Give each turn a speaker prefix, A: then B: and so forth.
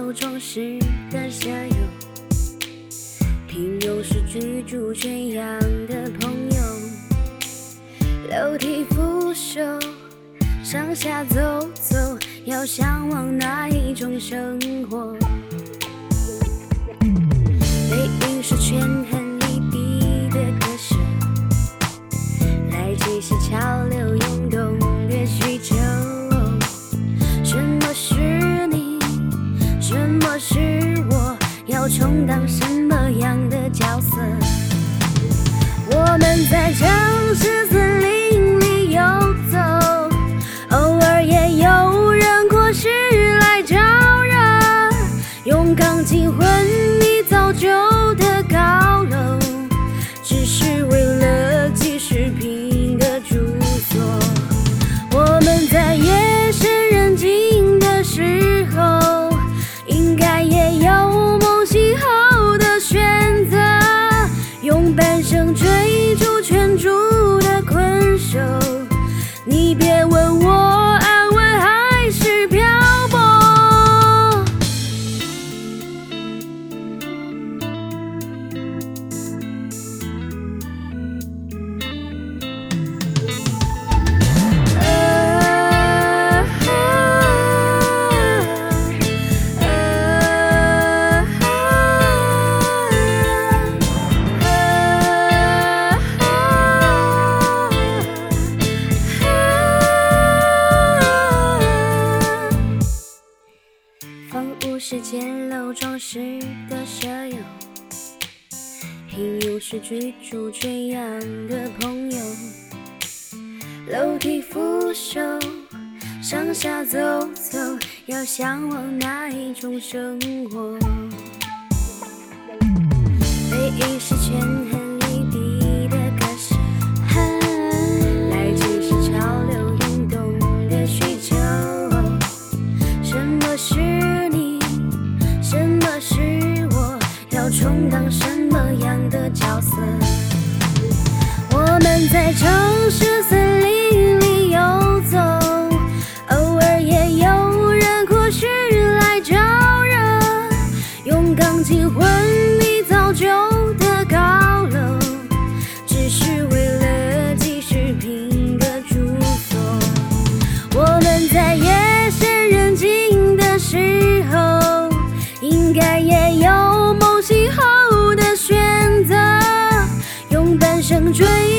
A: 楼装饰的舍友，平庸是居住圈养的朋友，楼梯扶手，上下走走，要向往哪一种生活？背影是权衡利弊的割舍，来解析潮流涌动的需求。什么是你？什么是我？要充当什么样的角色？我们在城市森林里游走，偶尔也有人过世来招惹，用钢筋混凝造就的高楼，只是为了几十平的住所。我们在夜深人静的时候，应该也有梦醒后的选择，用半生追逐圈住的困守。你别问我安稳还是漂泊，房屋是简陋装饰的舍友，平庸是居住圈养的朋友，楼梯扶手，上下走走，要向往哪一种生活？背影是权衡利弊的割舍，来解释潮流涌动的需求。什么是你？什么是我？要充当什么样的角色？我们在城市森林里游走，偶尔也有人过世来招惹，用钢筋混凝造就的高楼，只是为了几十平的住所。我们在夜深人静的时候，应该也有梦醒后的选择，用半生追